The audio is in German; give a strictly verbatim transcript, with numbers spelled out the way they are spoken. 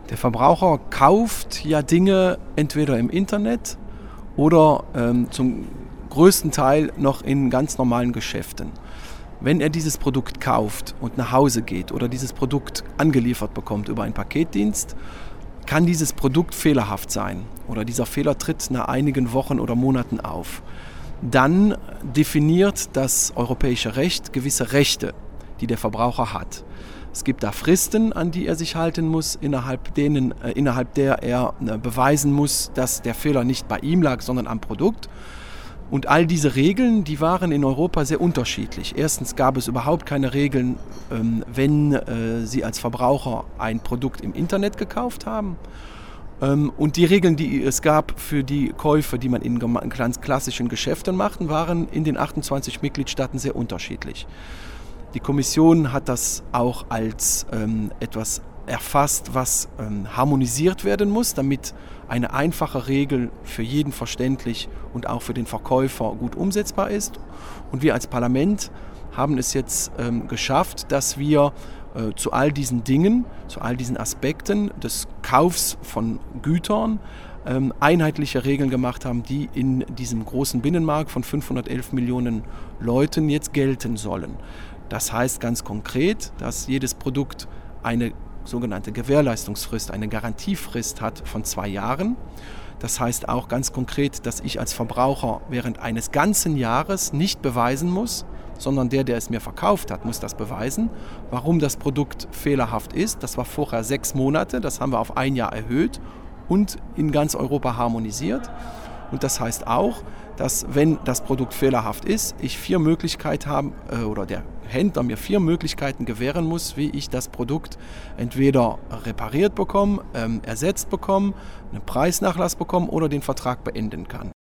Der Verbraucher kauft ja Dinge entweder im Internet oder ähm, zum größten Teil noch in ganz normalen Geschäften. Wenn er dieses Produkt kauft und nach Hause geht oder dieses Produkt angeliefert bekommt über einen Paketdienst, kann dieses Produkt fehlerhaft sein oder dieser Fehler tritt nach einigen Wochen oder Monaten auf. Dann definiert das europäische Recht gewisse Rechte, die der Verbraucher hat. Es gibt da Fristen, an die er sich halten muss, innerhalb, denen, äh, innerhalb der er äh, beweisen muss, dass der Fehler nicht bei ihm lag, sondern am Produkt. Und all diese Regeln, die waren in Europa sehr unterschiedlich. Erstens gab es überhaupt keine Regeln, ähm, wenn äh, Sie als Verbraucher ein Produkt im Internet gekauft haben. Ähm, und die Regeln, die es gab für die Käufe, die man in ganz klassischen Geschäften macht, waren in den achtundzwanzig Mitgliedstaaten sehr unterschiedlich. Die Kommission hat das auch als ähm, etwas erfasst, was ähm, harmonisiert werden muss, damit eine einfache Regel für jeden verständlich und auch für den Verkäufer gut umsetzbar ist. Und wir als Parlament haben es jetzt ähm, geschafft, dass wir äh, zu all diesen Dingen, zu all diesen Aspekten des Kaufs von Gütern ähm, einheitliche Regeln gemacht haben, die in diesem großen Binnenmarkt von fünfhundertelf Millionen Leuten jetzt gelten sollen. Das heißt ganz konkret, dass jedes Produkt eine sogenannte Gewährleistungsfrist, eine Garantiefrist hat von zwei Jahren. Das heißt auch ganz konkret, dass ich als Verbraucher während eines ganzen Jahres nicht beweisen muss, sondern der, der es mir verkauft hat, muss das beweisen, warum das Produkt fehlerhaft ist. Das war vorher sechs Monate, das haben wir auf ein Jahr erhöht und in ganz Europa harmonisiert. Und das heißt auch, dass wenn das Produkt fehlerhaft ist, ich vier Möglichkeiten habe äh, oder der Händler mir vier Möglichkeiten gewähren muss, wie ich das Produkt entweder repariert bekomme, ähm, ersetzt bekomme, einen Preisnachlass bekomme oder den Vertrag beenden kann.